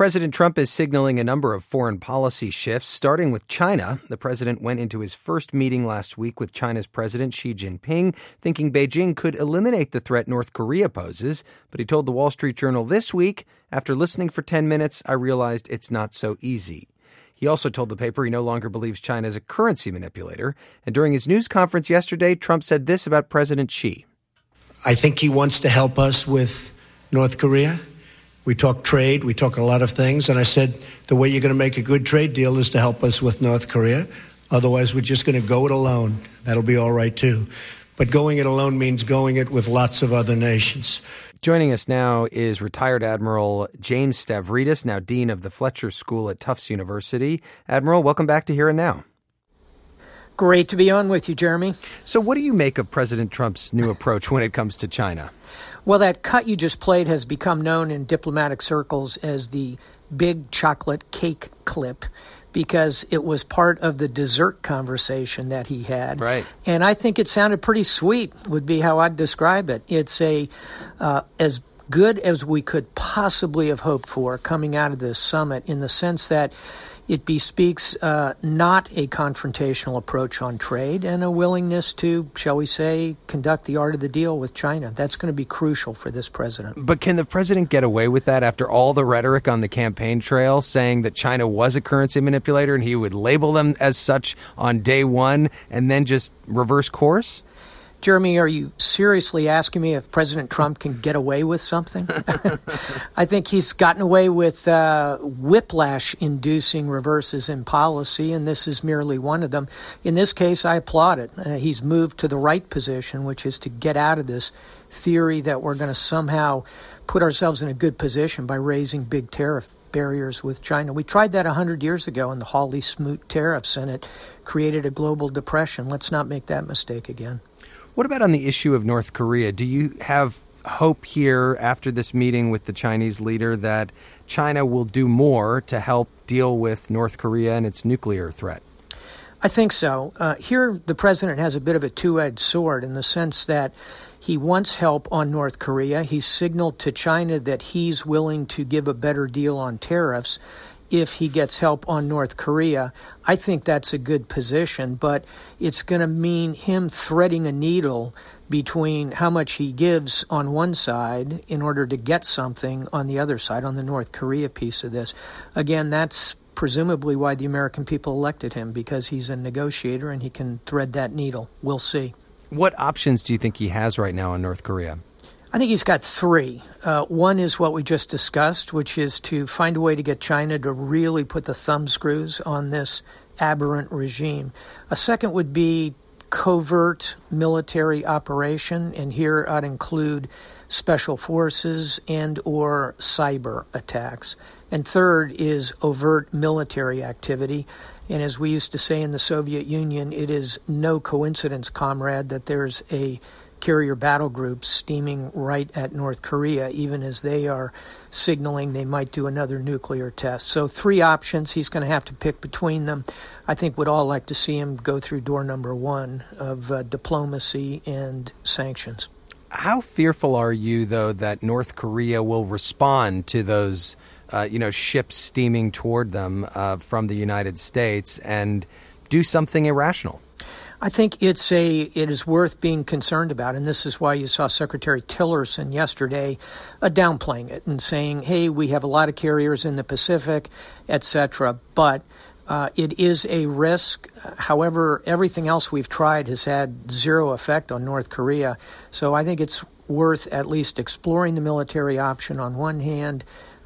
President Trump is signaling a number of foreign policy shifts, starting with China. The president went into his first meeting last week with China's President Xi Jinping, thinking Beijing could eliminate the threat North Korea poses. But he told the Wall Street Journal this week, after listening for 10 minutes, I realized it's not so easy. He also told the paper he no longer believes China is a currency manipulator. And during his news conference yesterday, Trump said this about President Xi. I think he wants to help us with North Korea. We talk trade, we talk a lot of things, and I said the way you're going to make a good trade deal is to help us with North Korea. Otherwise, we're just going to go it alone. That'll be all right, too. But going it alone means going it with lots of other nations. Joining us now is retired Admiral James Stavridis, now Dean of the Fletcher School at Tufts University. Admiral, welcome back to Here and Now. Great to be on with you, Jeremy. So what do you make of President Trump's new approach when it comes to China? Well, that cut you just played has become known in diplomatic circles as the big chocolate cake clip because it was part of the dessert conversation that he had. Right. And I think it sounded pretty sweet, would be how I'd describe it. It's as good as we could possibly have hoped for coming out of this summit in the sense that it bespeaks not a confrontational approach on trade and a willingness to, shall we say, conduct the art of the deal with China. That's going to be crucial for this president. But can the president get away with that after all the rhetoric on the campaign trail saying that China was a currency manipulator and he would label them as such on day one and then just reverse course? Jeremy, are you seriously asking me if President Trump can get away with something? I think he's gotten away with whiplash-inducing reverses in policy, and this is merely one of them. In this case, I applaud it. He's moved to the right position, which is to get out of this theory that we're going to somehow put ourselves in a good position by raising big tariff barriers with China. We tried that 100 years ago in the Hawley-Smoot tariffs, and it created a global depression. Let's not make that mistake again. What about on the issue of North Korea? Do you have hope here after this meeting with the Chinese leader that China will do more to help deal with North Korea and its nuclear threat? I think so. Here, the president has a bit of a two-edged sword in the sense that he wants help on North Korea. He's signaled to China that he's willing to give a better deal on tariffs if he gets help on North Korea. I think that's a good position, but it's going to mean him threading a needle between how much he gives on one side in order to get something on the other side, on the North Korea piece of this. Again, that's presumably why the American people elected him, because he's a negotiator and he can thread that needle. We'll see. What options do you think he has right now on North Korea? I think he's got three. One is what we just discussed, which is to find a way to get China to really put the thumb screws on this aberrant regime. A second would be covert military operation, and here I'd include special forces and or cyber attacks. And third is overt military activity. And as we used to say in the Soviet Union, it is no coincidence, comrade, that there's a carrier battle groups steaming right at North Korea, even as they are signaling they might do another nuclear test. So three options. He's going to have to pick between them. I think we'd all like to see him go through door number one of diplomacy and sanctions. How fearful are you, though, that North Korea will respond to those ships steaming toward them from the United States and do something irrational? I think it is worth being concerned about, and this is why you saw Secretary Tillerson yesterday downplaying it and saying, hey, we have a lot of carriers in the Pacific, etc., but it is a risk. However, everything else we've tried has had zero effect on North Korea, so I think it's worth at least exploring the military option on one hand,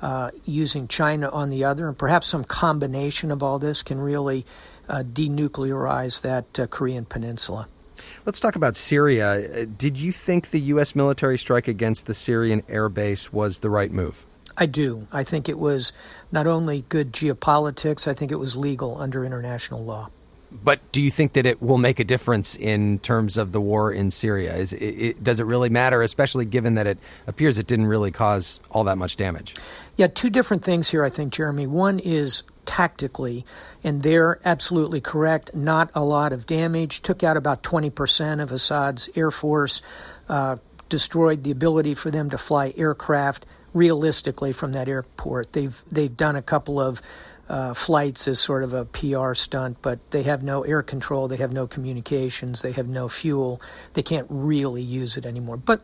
using China on the other, and perhaps some combination of all this can really denuclearize that Korean peninsula. Let's talk about Syria. Did you think the U.S. military strike against the Syrian air base was the right move? I do. I think it was not only good geopolitics, I think it was legal under international law. But do you think that it will make a difference in terms of the war in Syria? Does it really matter, especially given that it appears it didn't really cause all that much damage? Yeah, two different things here, I think, Jeremy. One is tactically, and they're absolutely correct, not a lot of damage, took out about 20% of Assad's air force, destroyed the ability for them to fly aircraft realistically from that airport. They've done a couple of flights as sort of a PR stunt, but they have no air control, they have no communications, they have no fuel. They can't really use it anymore. But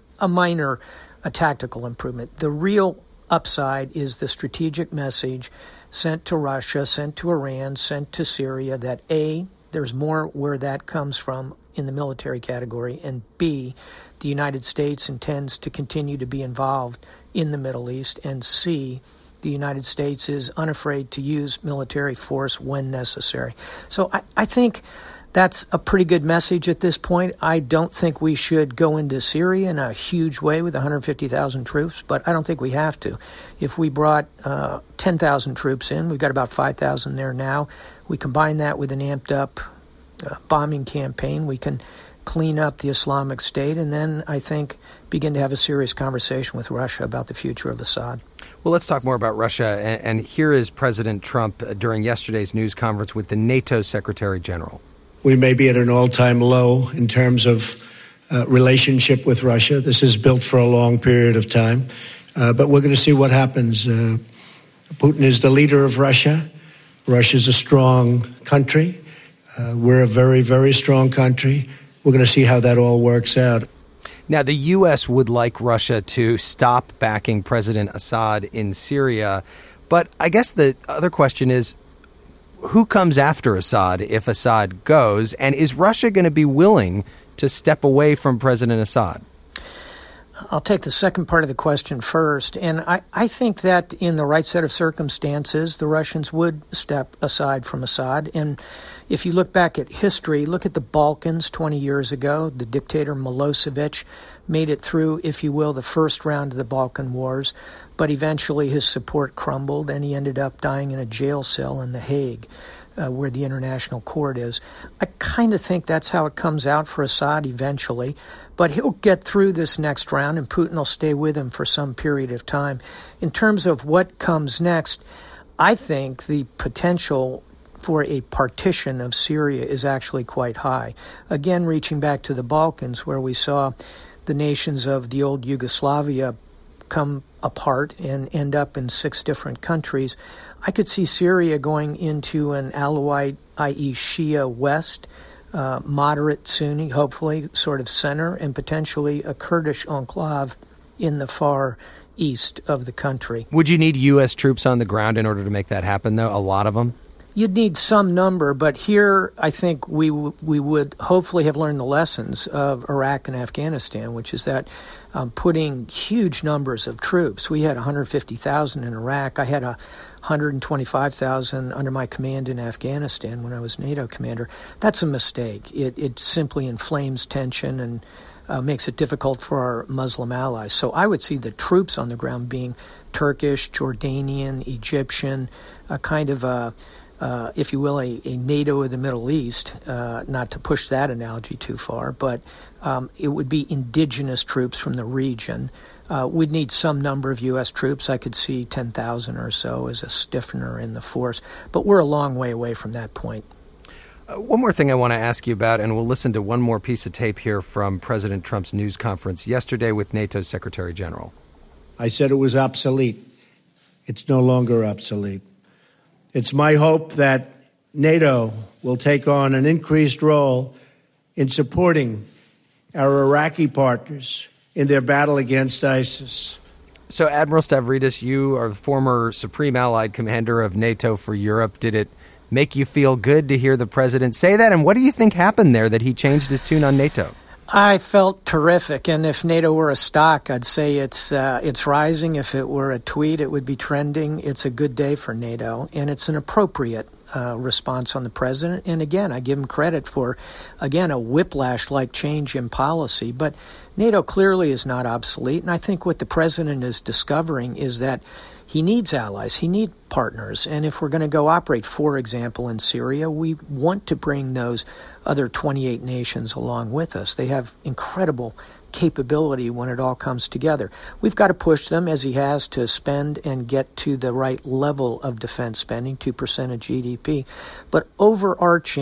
a tactical improvement. The real upside is the strategic message sent to Russia, sent to Iran, sent to Syria that A, there's more where that comes from in the military category, and B, the United States intends to continue to be involved in the Middle East, and C, the United States is unafraid to use military force when necessary. So I think that's a pretty good message at this point. I don't think we should go into Syria in a huge way with 150,000 troops, but I don't think we have to. If we brought 10,000 troops in, we've got about 5,000 there now, we combine that with an amped-up bombing campaign, we can clean up the Islamic State, and then I think begin to have a serious conversation with Russia about the future of Assad. Well, let's talk more about Russia. And here is President Trump during yesterday's news conference with the NATO Secretary General. We may be at an all-time low in terms of relationship with Russia. This is built for a long period of time. But we're going to see what happens. Putin is the leader of Russia. Russia's a strong country. We're a very, very strong country. We're going to see how that all works out. Now, the U.S. would like Russia to stop backing President Assad in Syria. But I guess the other question is, who comes after Assad if Assad goes? And is Russia going to be willing to step away from President Assad? I'll take the second part of the question first. And I think that in the right set of circumstances, the Russians would step aside from Assad. And if you look back at history, look at the Balkans 20 years ago. The dictator Milosevic made it through, if you will, the first round of the Balkan Wars. But eventually his support crumbled, and he ended up dying in a jail cell in The Hague, where the International Court is. I kind of think that's how it comes out for Assad eventually. But he'll get through this next round, and Putin will stay with him for some period of time. In terms of what comes next, I think the potential for a partition of Syria is actually quite high. Again, reaching back to the Balkans, where we saw the nations of the old Yugoslavia come apart and end up in 6 different countries, I could see Syria going into an Alawite, i.e. Shia West, moderate Sunni, hopefully, sort of center, and potentially a Kurdish enclave in the far east of the country. Would you need U.S. troops on the ground in order to make that happen, though? A lot of them? You'd need some number, but here I think we would hopefully have learned the lessons of Iraq and Afghanistan, which is that putting huge numbers of troops. We had 150,000 in Iraq. I had 125,000 under my command in Afghanistan when I was NATO commander. That's a mistake. It simply inflames tension and makes it difficult for our Muslim allies. So I would see the troops on the ground being Turkish, Jordanian, Egyptian, a kind of a if you will, a NATO of the Middle East, not to push that analogy too far, but it would be indigenous troops from the region. We'd need some number of U.S. troops. I could see 10,000 or so as a stiffener in the force, but we're a long way away from that point. One more thing I want to ask you about, and we'll listen to one more piece of tape here from President Trump's news conference yesterday with NATO's Secretary General. I said it was obsolete. It's no longer obsolete. It's my hope that NATO will take on an increased role in supporting our Iraqi partners in their battle against ISIS. So, Admiral Stavridis, you are the former Supreme Allied Commander of NATO for Europe. Did it make you feel good to hear the president say that? And what do you think happened there that he changed his tune on NATO? I felt terrific, and if NATO were a stock, I'd say it's rising. If it were a tweet, it would be trending. It's a good day for NATO, and it's an appropriate response on the president. And again, I give him credit for, again, a whiplash-like change in policy. But NATO clearly is not obsolete, and I think what the president is discovering is that he needs allies, he needs partners, and if we're going to go operate, for example, in Syria, we want to bring those other 28 nations along with us. They have incredible capability when it all comes together. We've got to push them, as he has, to spend and get to the right level of defense spending, 2% of GDP. But overarching,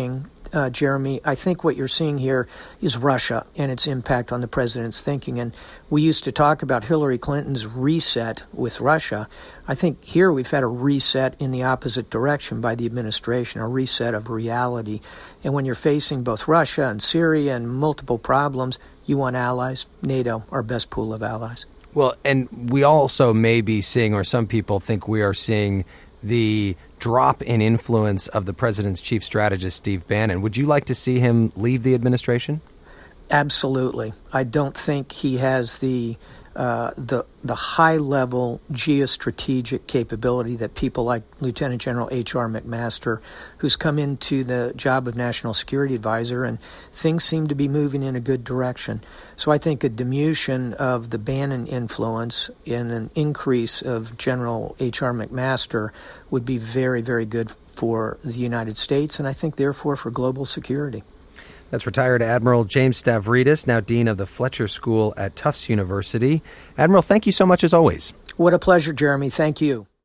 Jeremy, I think what you're seeing here is Russia and its impact on the president's thinking. And we used to talk about Hillary Clinton's reset with Russia. I think here we've had a reset in the opposite direction by the administration, a reset of reality. And when you're facing both Russia and Syria and multiple problems, you want allies. NATO, our best pool of allies. Well, and we also may be seeing, or some people think we are seeing, the drop in influence of the president's chief strategist, Steve Bannon. Would you like to see him leave the administration? Absolutely. I don't think he has the high-level geostrategic capability that people like Lieutenant General H.R. McMaster, who's come into the job of National Security Advisor, and things seem to be moving in a good direction. So I think a diminution of the Bannon influence and an increase of General H.R. McMaster would be very, very good for the United States, and I think, therefore, for global security. That's retired Admiral James Stavridis, now Dean of the Fletcher School at Tufts University. Admiral, thank you so much as always. What a pleasure, Jeremy. Thank you.